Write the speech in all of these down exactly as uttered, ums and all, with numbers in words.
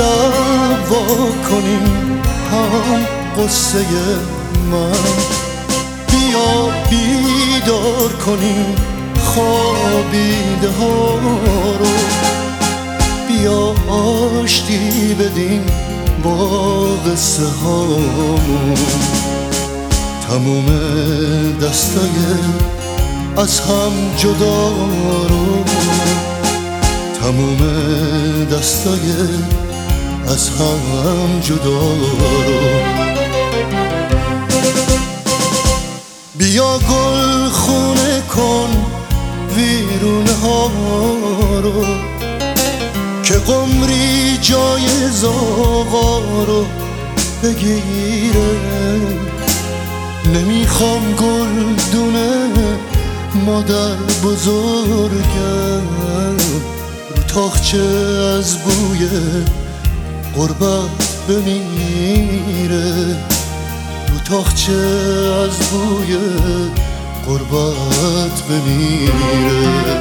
لب وا کنیم هم قصه من، بیا بیدار کنیم خوابیده ها رو، بیا آشتی بدیم با قصه هامون. تموم دستای از هم جدا رو، تموم دستای از هم جدا رو. بیا گل خونه کن ویرونه ها رو، که قمری جای زاغا رو بگیره. نمیخوام گلدونه مادر بزرگم رو تاخچه از بوی غربت بمیره، رو تاخچه از بوی غربت بمیره.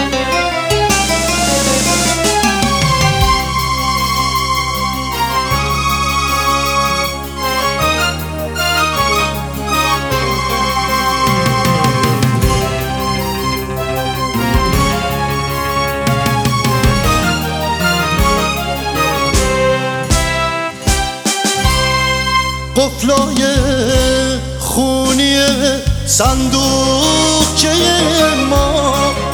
قفلای خونی صندوقچه ما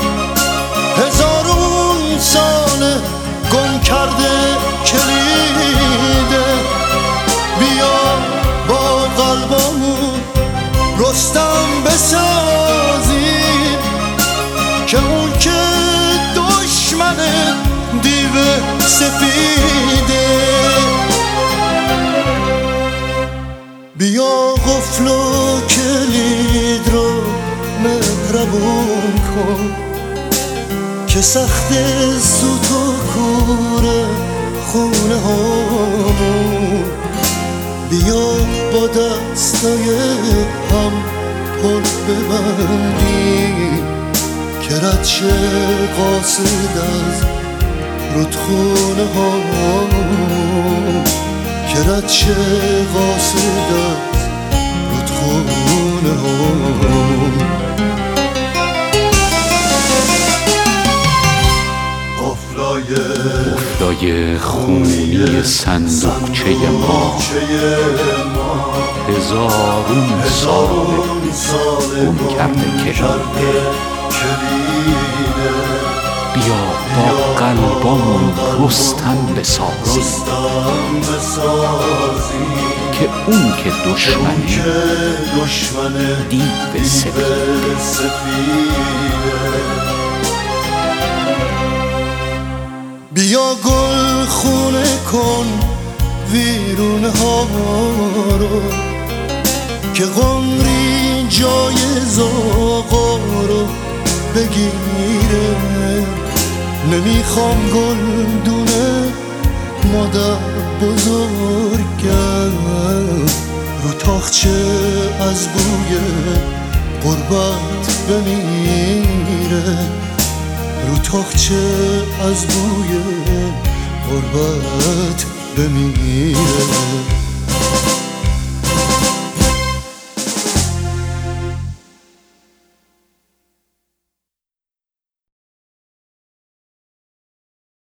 هزارون سال گم کرده کلیده. بیا با قلبمون رستم بسازیم که اون که دشمن دیو سفیده. بیا قفل و کلید رو مهربون کن که سخت سوت و کوره خونه هامون. بیا با دستای هم پل ببندیم که رد شه قاصد از رودخونه هامون، که رد شه قاصد از رودخونه هامون. قفلای خونی صندوقچه ما هزارون سال گم کرده کلیده. بیا با قلبامون رستم بسازیم که اون که دشمن دیو سفیده. بیا گل خونه کن ویرونه ها رو، که قمری جای زاغا رو بگیره. نمیخوام گلدونه مادر بزرگم رو تاخچه از بوی غربت بمیره، رو تاخچه از بوی غربت بمیره.